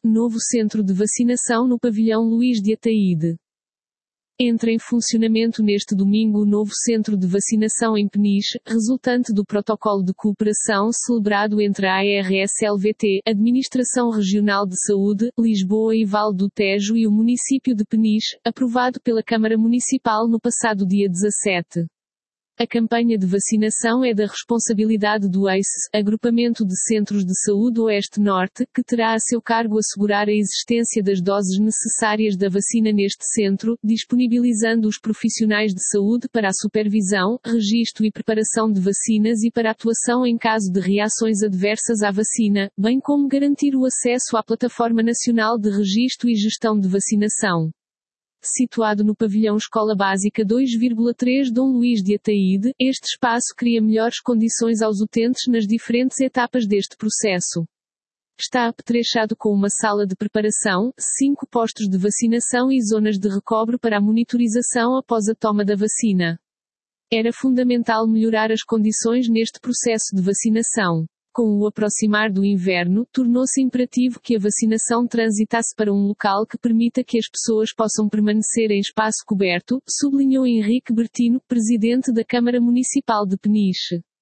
novo centro de vacinação no pavilhão Luís de Ataíde. Entra em funcionamento neste domingo o novo centro de vacinação em Peniche, resultante do protocolo de cooperação celebrado entre a ARS-LVT, Administração Regional de Saúde, Lisboa e Vale do Tejo e o município de Peniche, aprovado pela Câmara Municipal no passado dia 17. A campanha de vacinação é da responsabilidade do ACE, Agrupamento de Centros de Saúde Oeste-Norte, que terá a seu cargo assegurar a existência das doses necessárias da vacina neste centro, disponibilizando os profissionais de saúde para a supervisão, registro e preparação de vacinas e para atuação em caso de reações adversas à vacina, bem como garantir o acesso à Plataforma Nacional de Registro e Gestão de Vacinação. Situado no pavilhão Escola Básica 2,3 Dom Luís de Ataíde, este espaço cria melhores condições aos utentes nas diferentes etapas deste processo. Está apetrechado com uma sala de preparação, 5 postos de vacinação e zonas de recobre para a monitorização após a toma da vacina. Era fundamental melhorar as condições neste processo de vacinação. Com o aproximar do inverno, tornou-se imperativo que a vacinação transitasse para um local que permita que as pessoas possam permanecer em espaço coberto, sublinhou Henrique Bertino, presidente da Câmara Municipal de Peniche.